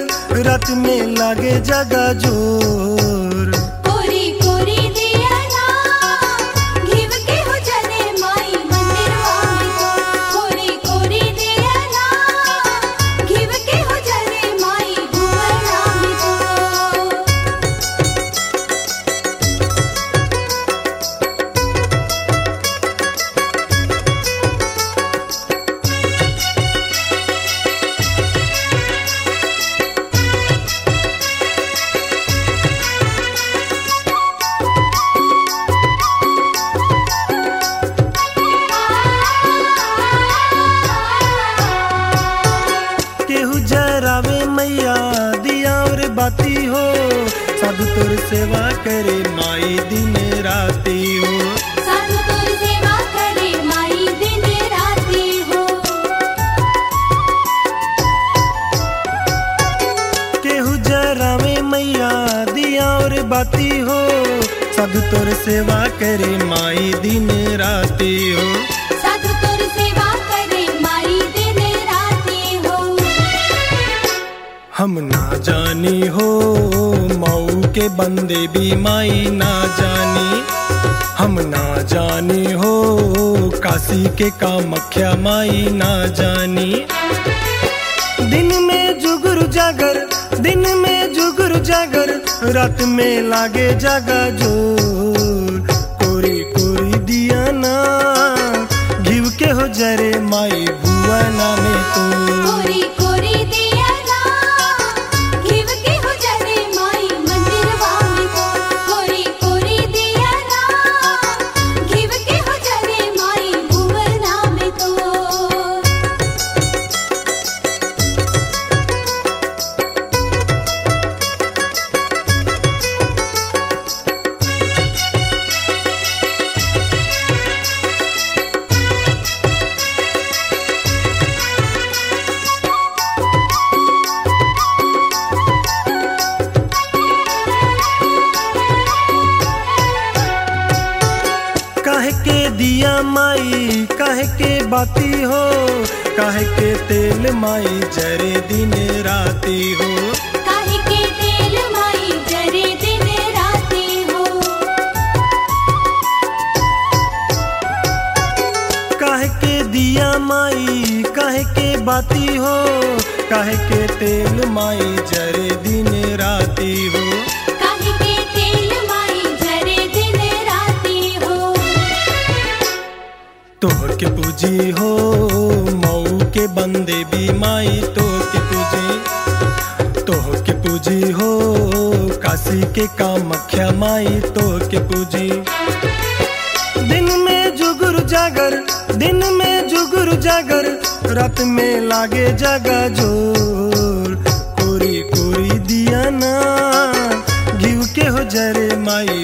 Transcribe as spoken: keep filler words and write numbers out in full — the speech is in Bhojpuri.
रात में लागे जगा जोर। कोरी कोरी दिया ना घिव के हो जले माई मंदिरवा में तो। कोरी कोरी दिया ना घिव के हो जले माई भुवना में तो। केहू जरावे मैया दिया और बाती हो, साधु तोर सेवा करे माई दिन राती हो। साधु तोर सेवा करे माई दिन राती हो। केहू जरावे मैया दिया और बाती हो, साधु तोर सेवा करे माई दिन राती हो। साधु तोर सेवा करे माई दिन राती हो। हम ना जानी हो मऊ के बंदे भी माई ना जानी। हम ना जानी हो काशी के कामख्या माई ना जानी। दिन में जुगुर जागर, दिन में जुगुर जागर, रात में लागे जगा जोर। कोरी कोरी दिया ना घिव के हो जरे माई भुवना में तो। कोरी कोरी दिया ना घिव के हो जले माई मंदिरवा में तो। कोरी कोरी दिया ना घिव के हो जले माई भुवना में तो। काहे के दिया माई काहे के बाती हो, काहे के तेल माई जरे दिन राती हो। काहे के तेल माई जरे दिन राती हो। काहे के दिया माई काहे के बाती हो, काहे के तेल माई जरे दिन राती हो। काहे के तेल माई जरे दिन राती हो। तोहर के पूजी हो मऊ के बंदे भी माई तोहर के पूजी। तोहर के पूजी हो काशी के कामख्या माई तोहर के पूजी। दिन में जुगुर जागर, दिन में जुगुर जागर, रात में लागे जगा जोर। कोरी कोरी दिया ना घिव के हो जरे माई